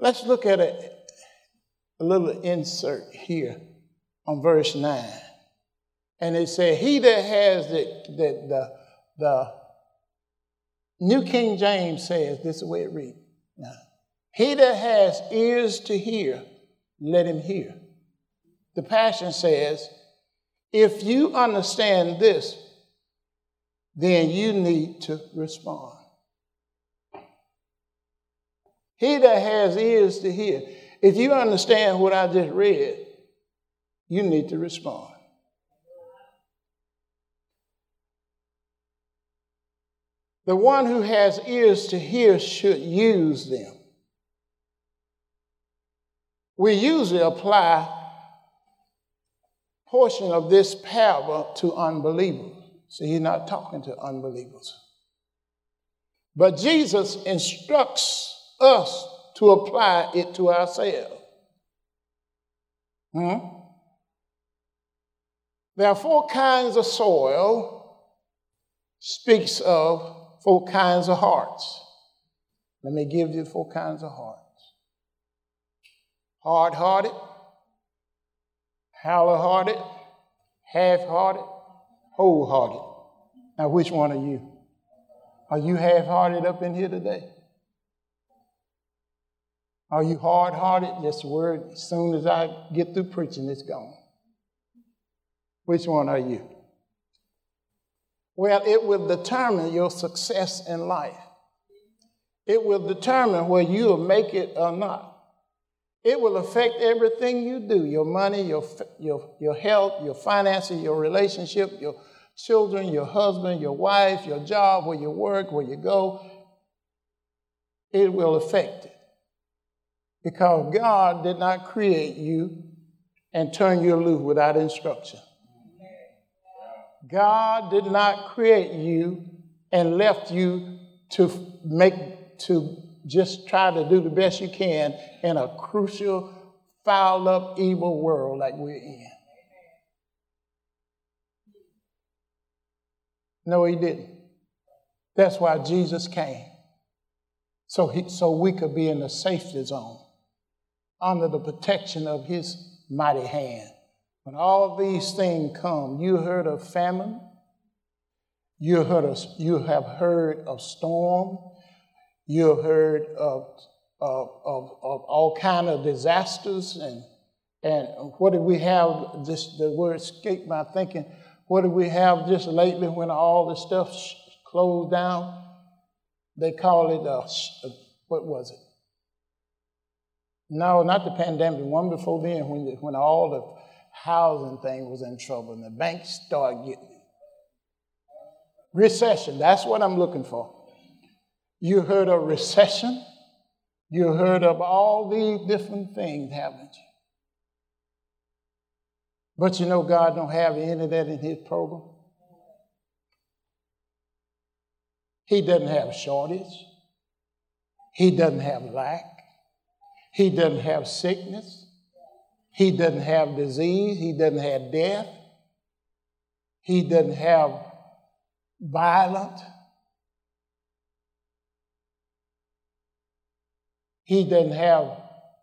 Let's look at a little insert here on verse 9. And it said, he that has the New King James says, this is the way it reads. Now, he that has ears to hear, let him hear. The Passion says, if you understand this, then you need to respond. He that has ears to hear. If you understand what I just read, you need to respond. The one who has ears to hear should use them. We usually apply a portion of this parable to unbelievers. See, he's not talking to unbelievers. But Jesus instructs us to apply it to ourselves. There are 4 kinds of soil, speaks of 4 kinds of hearts. Let me give you 4 kinds of hearts. Hard-hearted, hollow-hearted, half-hearted, whole-hearted. Now, which one are you? Are you half-hearted up in here today? Are you hard-hearted? Just a word, as soon as I get through preaching, it's gone. Which one are you? Well, it will determine your success in life. It will determine whether you will make it or not. It will affect everything you do, your money, your health, your finances, your relationship, your children, your husband, your wife, your job, where you work, where you go. It will affect it. Because God did not create you and turn you loose without instruction. God did not create you and left you to just try to do the best you can in a crucial, fouled up, evil world like we're in. No, he didn't. That's why Jesus came. So we could be in a safety zone under the protection of his mighty hand. When all these things come, you heard of famine, you have heard of storm, you have heard of all kind of disasters, and what did we have? Just the word escaped my thinking. What did we have just lately when all the stuff closed down? They call it what was it? No, not the pandemic. The one before then, when all the housing thing was in trouble and the banks started getting it. Recession, that's what I'm looking for. You heard of recession. You heard of all these different things, haven't you? But you know God don't have any of that in his program. He doesn't have shortage. He doesn't have lack. He doesn't have sickness. He doesn't have disease. He doesn't have death. He doesn't have violence. He doesn't have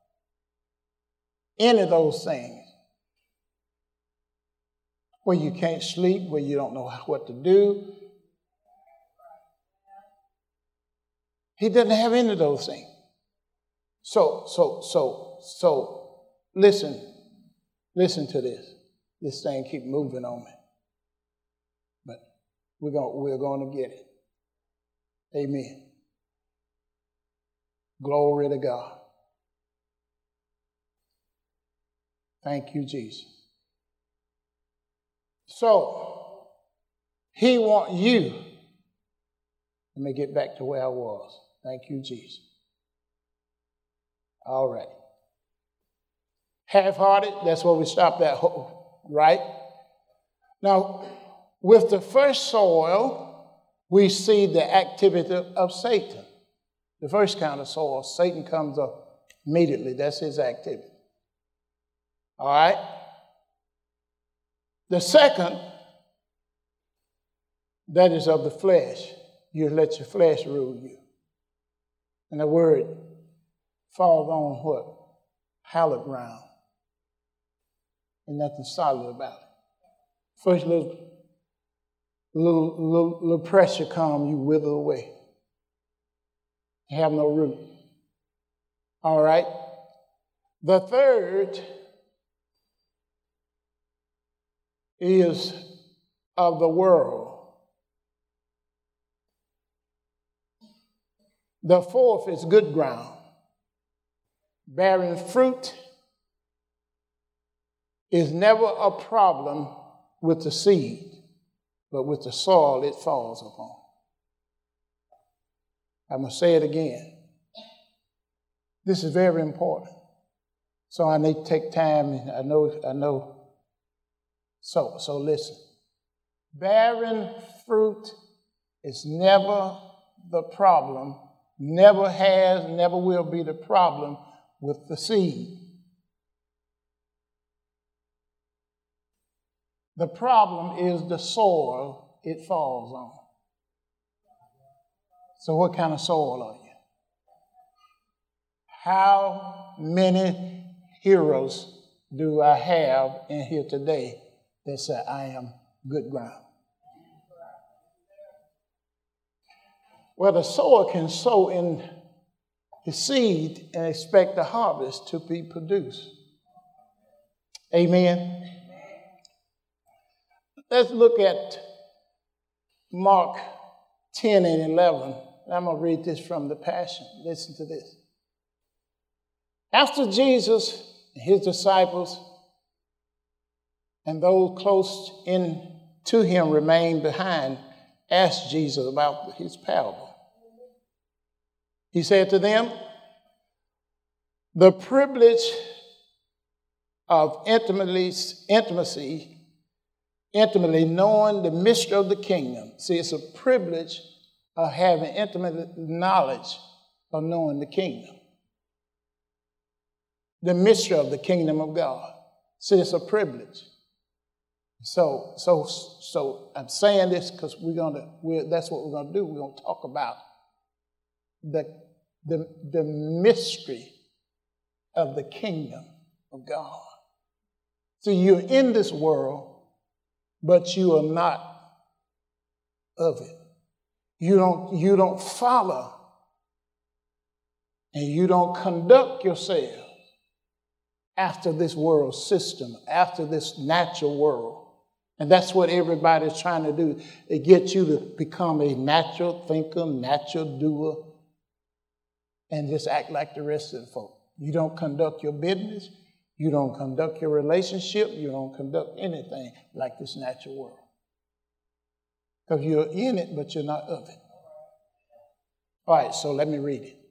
any of those things. Where you can't sleep, where you don't know what to do. He doesn't have any of those things. So listen to this. This thing keep moving on me. But we're going to get it. Amen. Glory to God. Thank you, Jesus. So, he wants you. Let me get back to where I was. Thank you, Jesus. All right. Half-hearted, that's where we stopped at, right? Now, with the first soil, we see the activity of Satan. The first kind of soil, Satan comes up immediately. That's his activity. All right? The second, that is of the flesh. You let your flesh rule you. And the word falls on what? Hallowed ground. And nothing solid about it. First little pressure comes, you wither away. You have no root. All right. The third is of the world. The fourth is good ground, bearing fruit is never a problem with the seed, but with the soil it falls upon. I'm going to say it again. This is very important. So I need to take time, and I know. So listen. Bearing fruit is never the problem, never has, never will be the problem with the seed. The problem is the soil it falls on. So what kind of soil are you? How many heroes do I have in here today that say, I am good ground? Well, the sower can sow in his seed and expect the harvest to be produced. Amen. Let's look at Mark 10 and 11. I'm going to read this from the Passion. Listen to this. After Jesus and his disciples and those close in to him remained behind, asked Jesus about his parable. He said to them, the privilege of intimacy, knowing the mystery of the kingdom. See, it's a privilege of having intimate knowledge of knowing the kingdom. The mystery of the kingdom of God. See, it's a privilege. So I'm saying this because that's what we're going to do. We're going to talk about the mystery of the kingdom of God. See, you're in this world, but you are not of it. You don't follow and you don't conduct yourself after this world system, after this natural world. And that's what everybody's trying to do, to get you to become a natural thinker, natural doer, and just act like the rest of the folk. You don't conduct your business. You don't conduct your relationship. You don't conduct anything like this natural world. Because you're in it, but you're not of it. All right, so let me read it.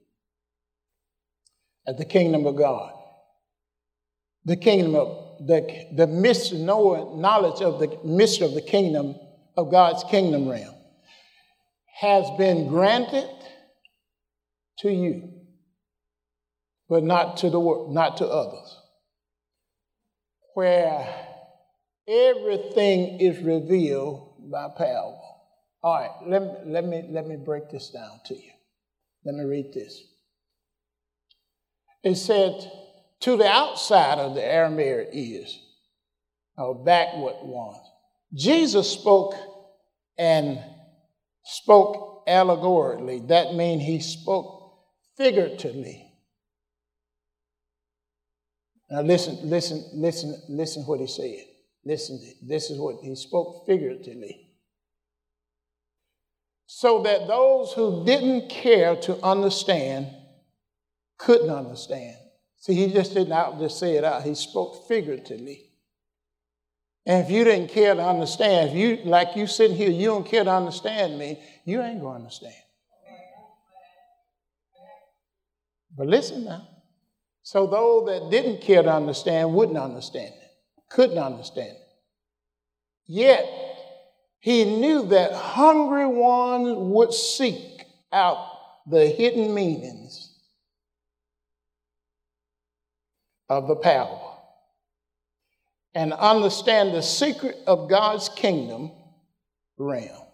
At the kingdom of God. The kingdom of the mystery, knowledge of the mystery of the kingdom of God's kingdom realm has been granted to you, but not to the world, not to others. Where everything is revealed by parable. All right, let me break this down to you. Let me read this. It said, to the outsider, the Aramaic ears, or backward ones, Jesus spoke allegorically. That means he spoke figuratively. Now listen what he said. Listen, this is what he spoke figuratively. So that those who didn't care to understand couldn't understand. See, he just didn't just say it out. He spoke figuratively. And if you didn't care to understand, if you, like you sitting here, you don't care to understand me, you ain't going to understand. But listen now. So those that didn't care to understand wouldn't understand it, couldn't understand it. Yet, he knew that hungry ones would seek out the hidden meanings of the parable and understand the secret of God's kingdom realm.